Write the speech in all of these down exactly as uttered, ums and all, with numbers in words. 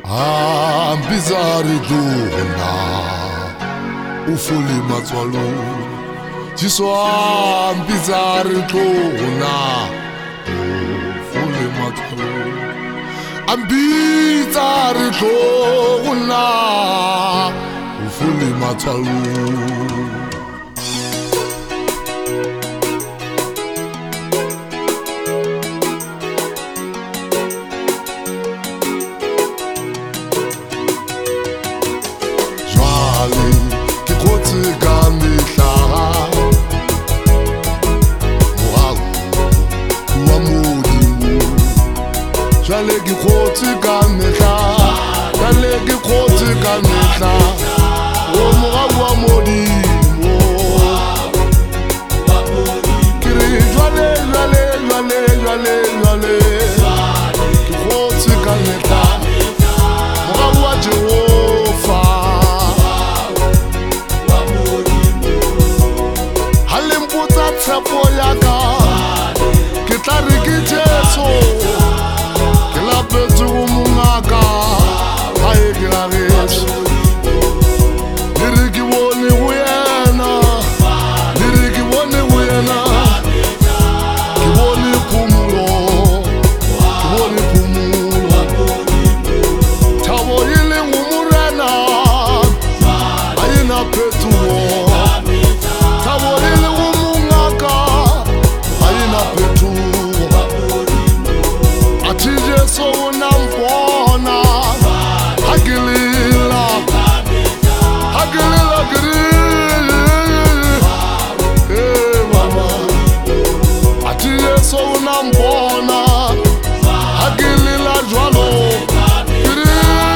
Ambizari dona ufuli matswalo Jiswa ambizari dona ufuli matswalo Ambizari dona ufuli matswalo Jale ki khotsi ka mehla Jale ki khotsi ka mehla O moga wa modimo Kiri jale jale jale jale jale Ki khotsi ka mehla Moga wa Jehova Halimputa tshepo ya ka Ke tla re ke Jesu Betu mungaka haye giragesh Liriki woni huyena Liriki woni huyena Kiwoni pumulo Kiwoni pumulo Tabo ili umurena Ayina petuo Tabo ili umungaka Ayina petuo Atije so unampona Hagilila Hagilila giri Eh mama Atije so unampona Hagilila jwalo Giri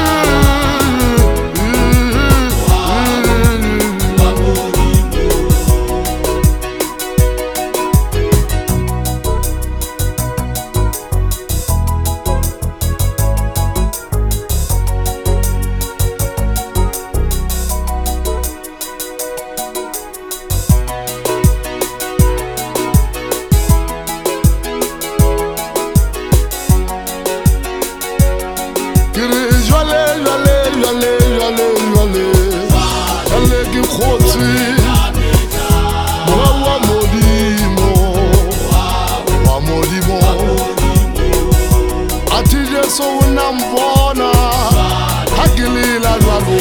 So unambona Hagilila jwalo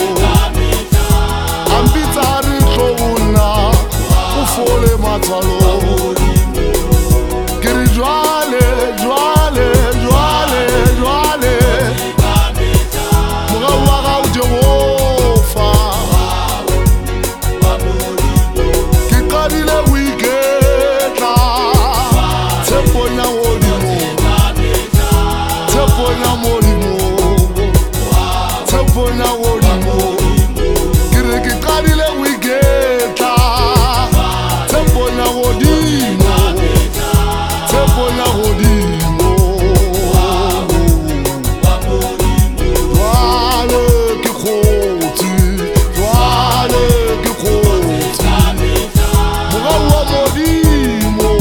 Ambitari klona Ufole matalo Kiri jwale, jwale, jwale, jwale Mga waga ujewofa Kikadile wiketa Teponya wodimo Teponya molimo Teponya wolimo Kiriki kadile wigeta Teponya wodimo Teponya wodimo Dwale ki khoti Dwale ki khoti Mga wa modimo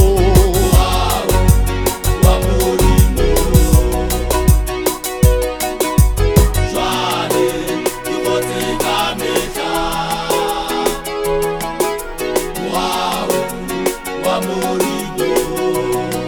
Wow, wa morido